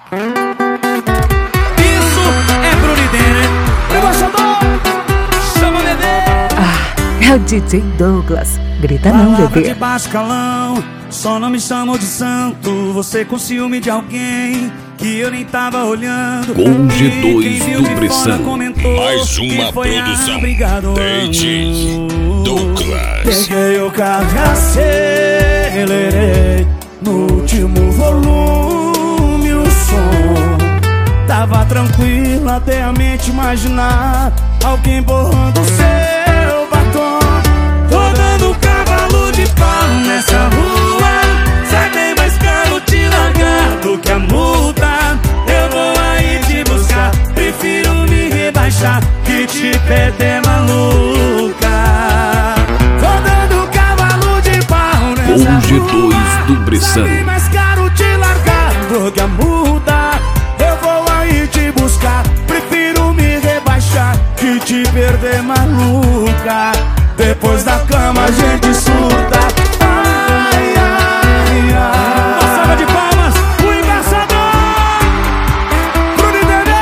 Isso é Bruno Denner. Embaixador, chama bebê. É o DJ Douglas. Grita não, Palavra bebê. de baixo calão, só não me chamam de santo. Você com ciúme de alguém que eu nem tava olhando. Com E G2 quem viu do de fora Bressan. comentou Mais que uma foi produção. obrigado. DJ Douglas. Peguei o carro e acelerei no último volume o som. Tava tranquilo até a mente imaginar alguém borrando seu batom. Tô dando cavalo de pau nessa rua. Sai bem mais caro te largar do que a multa. Eu vou aí te buscar, prefiro me rebaixar que te perder, maluca. Tô dando cavalo de pau nessa Com G2 rua. do Bressan. Sai bem mais caro te largar do que a multa. Eu vou aí te buscar, prefiro me rebaixar que te perder, maluca. Depois da cama a gente surta. Ai, ai, ai. Uma salva de palmas, o embaixador Bruno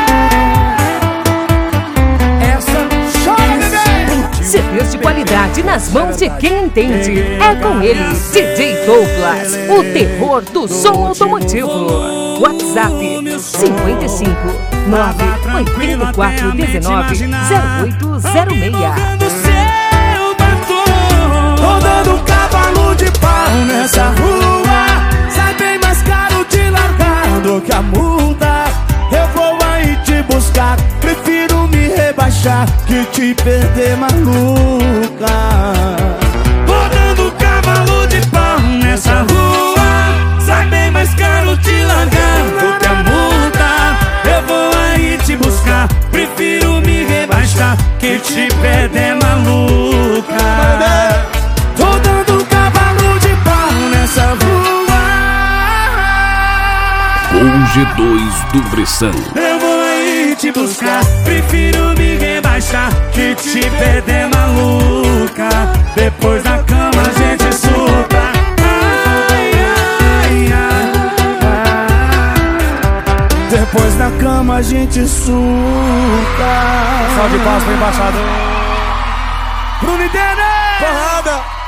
Denner. Essa chora, bebê. CDs de qualidade nas mãos de quem entende. É com ele, DJ Douglas, o terror do som automotivo. WhatsApp 55 984 19 0806. Tô dando cavalo de pau nessa rua. Sai bem mais caro te largar do que a multa. Eu vou aí te buscar, prefiro me rebaixar que te perder, maluca. Tô dando cavalo de pau nessa rua. Sai bem mais caro te largar do que a multa. Eu vou aí te buscar, prefiro me rebaixar que te perder, maluca. Tô dando cavalo de pau nessa rua. Com G2 do Bressan. Eu vou aí te buscar, prefiro me rebaixar que te perder, maluca. Depois da cama a gente surta. Ai, ai, ai. Depois da cama a gente surta. Salve de palmas pro embaixador Bruno Denner. Porrada.